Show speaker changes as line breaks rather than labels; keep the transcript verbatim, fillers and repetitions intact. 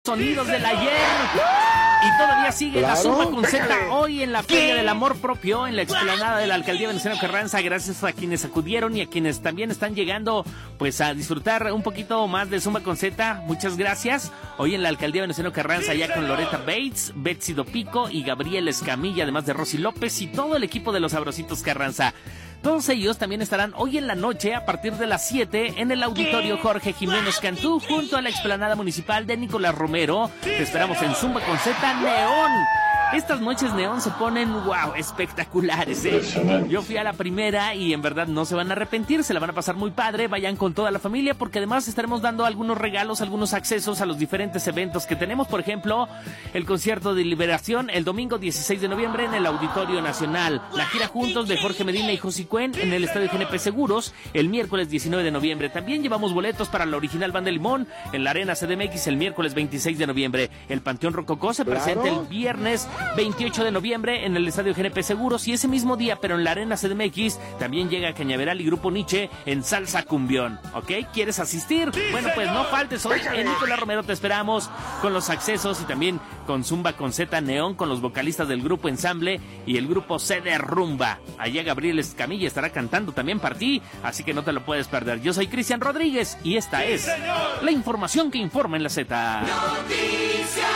sonidos del ayer. Y todavía sigue claro. La Zumba con Z hoy en la Feria del Amor Propio en la explanada de la Alcaldía Venustiano Carranza. Gracias a quienes acudieron y a quienes también están llegando pues a disfrutar un poquito más de Zumba con Z. Muchas gracias. Hoy en la Alcaldía Venustiano Carranza ya con Loreta Bates, Betsy Dopico y Gabriel Escamilla, además de Rosy López y todo el equipo de los Sabrositos Carranza. Todos ellos también estarán hoy en la noche a partir de las siete en el Auditorio Jorge Jiménez Cantú junto a la explanada municipal de Nicolás Romero. Te esperamos en Zumba con Z Neón. Estas noches neón se ponen, wow, espectaculares, ¿eh? Yo fui a la primera y en verdad no se van a arrepentir, se la van a pasar muy padre, vayan con toda la familia porque además estaremos dando algunos regalos, algunos accesos a los diferentes eventos que tenemos. Por ejemplo, el concierto de Liberación el domingo dieciséis de noviembre en el Auditorio Nacional. La gira juntos de Jorge Medina y José Cuen en el Estadio G N P Seguros el miércoles diecinueve de noviembre. También llevamos boletos para la original Banda Limón en la Arena C D M X el miércoles veintiséis de noviembre. El Panteón Rococó se presenta el viernes veintiocho de noviembre en el Estadio G N P Seguros y ese mismo día, pero en la Arena C D M X, también llega Cañaveral y Grupo Nietzsche en Salsa Cumbión, ¿ok? ¿Quieres asistir? Bueno, pues no faltes hoy en Nicolás Romero, te esperamos con los accesos y también con Zumba con Z Neón, con los vocalistas del Grupo Ensamble y el Grupo C de Rumba. Allá Gabriel Escamilla estará cantando también para ti, así que no te lo puedes perder. Yo soy Cristian Rodríguez y esta es la información que informa en la Z. Noticias.